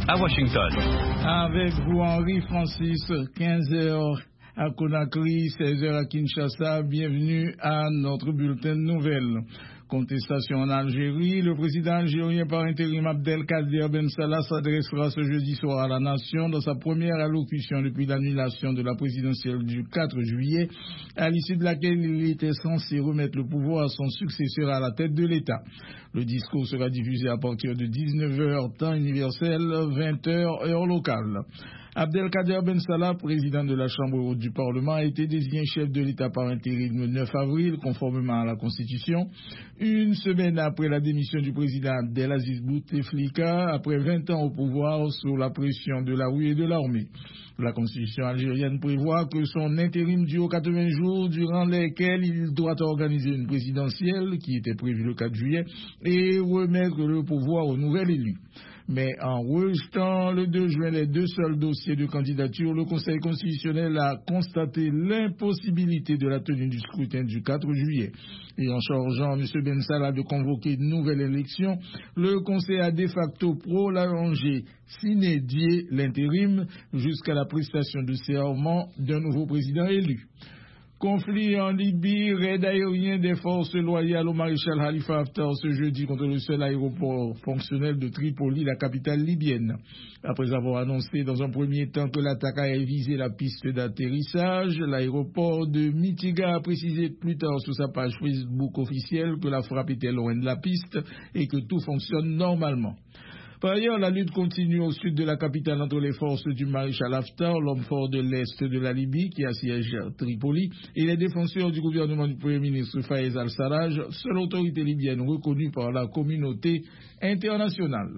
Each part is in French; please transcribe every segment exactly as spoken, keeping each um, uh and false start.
à Washington. Avec vous, Henri Francis, quinze heures à Conakry, seize heures à Kinshasa. Bienvenue à notre bulletin de nouvelles. Contestation en Algérie. Le président algérien par intérim Abdelkader Ben Salah s'adressera ce jeudi soir à la nation dans sa première allocution depuis l'annulation de la présidentielle du quatre juillet, à l'issue de laquelle il était censé remettre le pouvoir à son successeur à la tête de l'État. Le discours sera diffusé à partir de dix-neuf heures temps universel, vingt heures heure locale. Abdelkader Ben Salah, président de la Chambre haute du Parlement, a été désigné chef de l'État par intérim le neuf avril, conformément à la Constitution, une semaine après la démission du président Abdelaziz Bouteflika, après vingt ans au pouvoir sous la pression de la rue et de l'armée. La Constitution algérienne prévoit que son intérim dure quatre-vingts jours, durant lesquels il doit organiser une présidentielle, qui était prévue le quatre juillet, et remettre le pouvoir au nouvel élu. Mais en rejetant le deux juin les deux seuls dossiers de candidature, le Conseil constitutionnel a constaté l'impossibilité de la tenue du scrutin du quatre juillet. Et en chargeant M. Ben Salah de convoquer une nouvelle élection, le Conseil a de facto prolongé sine die l'intérim jusqu'à la prestation de serment d'un nouveau président élu. Conflit en Libye, raid aérien des forces loyales au maréchal Khalifa Haftar ce jeudi contre le seul aéroport fonctionnel de Tripoli, la capitale libyenne. Après avoir annoncé dans un premier temps que l'attaque a visé la piste d'atterrissage, l'aéroport de Mitiga a précisé plus tard sur sa page Facebook officielle que la frappe était loin de la piste et que tout fonctionne normalement. Par ailleurs, la lutte continue au sud de la capitale entre les forces du maréchal Haftar, l'homme fort de l'est de la Libye qui assiège Tripoli, et les défenseurs du gouvernement du Premier ministre Fayez al-Sarraj, seule autorité libyenne reconnue par la communauté internationale.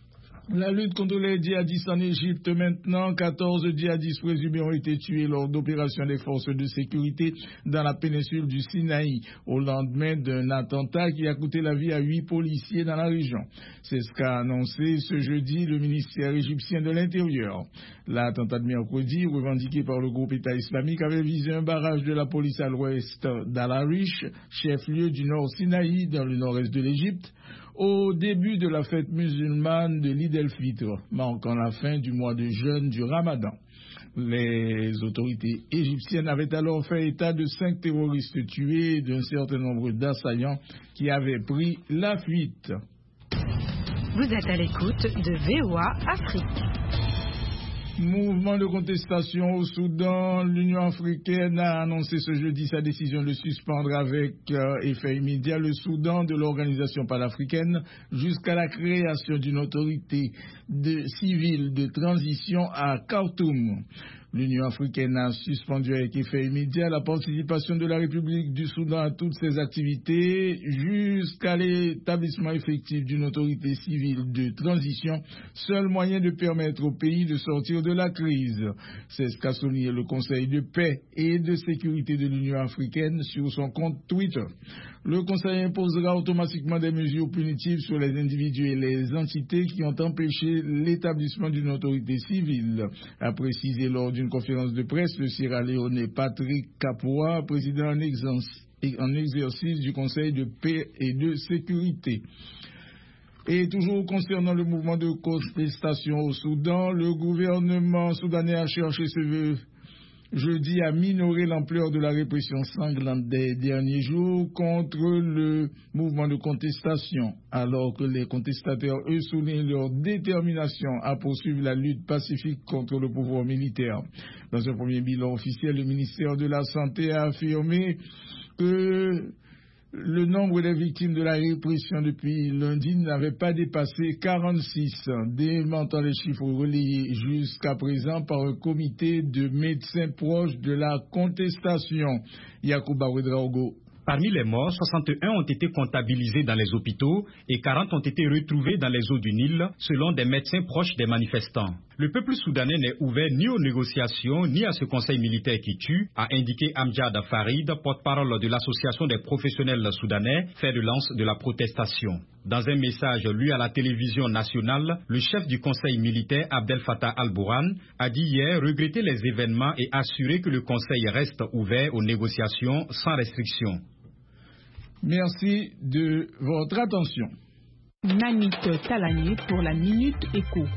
La lutte contre les djihadistes en Égypte maintenant. quatorze djihadistes présumés ont été tués lors d'opérations des forces de sécurité dans la péninsule du Sinaï, au lendemain d'un attentat qui a coûté la vie à huit policiers dans la région. C'est ce qu'a annoncé ce jeudi le ministère égyptien de l'Intérieur. L'attentat de mercredi, revendiqué par le groupe État islamique, avait visé un barrage de la police à l'ouest d'Al-Arish, chef-lieu du Nord Sinaï, dans le nord-est de l'Égypte, au début de la fête musulmane de l'Eid el-Fitr, marquant la fin du mois de jeûne du Ramadan. Les autorités égyptiennes avaient alors fait état de cinq terroristes tués et d'un certain nombre d'assaillants qui avaient pris la fuite. Vous êtes à l'écoute de V O A Afrique. Mouvement de contestation au Soudan, l'Union africaine a annoncé ce jeudi sa décision de suspendre avec euh, effet immédiat le Soudan de l'organisation panafricaine jusqu'à la création d'une autorité de, civile de transition à Khartoum. L'Union africaine a suspendu avec effet immédiat la participation de la République du Soudan à toutes ses activités jusqu'à l'établissement effectif d'une autorité civile de transition, seul moyen de permettre au pays de sortir de la crise. C'est ce qu'a souligné le Conseil de paix et de sécurité de l'Union africaine sur son compte Twitter. Le Conseil imposera automatiquement des mesures punitives sur les individus et les entités qui ont empêché l'établissement d'une autorité civile, a précisé lors d'une conférence de presse le Sierra-Léonais Patrick Kapoa, président en exercice, en exercice du Conseil de paix et de sécurité. Et toujours concernant le mouvement de contestation au Soudan, le gouvernement soudanais a cherché ce jeudi à minorer l'ampleur de la répression sanglante des derniers jours contre le mouvement de contestation, alors que les contestataires, eux, soulignent leur détermination à poursuivre la lutte pacifique contre le pouvoir militaire. Dans un premier bilan officiel, le ministère de la Santé a affirmé que le nombre des victimes de la répression depuis lundi n'avait pas dépassé quarante-six, démentant les chiffres relayés jusqu'à présent par un comité de médecins proches de la contestation. Yacouba Ouedraogo. Parmi les morts, soixante et un ont été comptabilisés dans les hôpitaux et quarante ont été retrouvés dans les eaux du Nil, selon des médecins proches des manifestants. Le peuple soudanais n'est ouvert ni aux négociations ni à ce conseil militaire qui tue, a indiqué Amjad Farid, porte-parole de l'association des professionnels soudanais, fer de lance de la protestation. Dans un message lu à la télévision nationale, le chef du conseil militaire Abdel Fattah al-Burhan a dit hier regretter les événements et assurer que le conseil reste ouvert aux négociations sans restriction. Merci de votre attention. Nanit Talani pour la Minute Éco.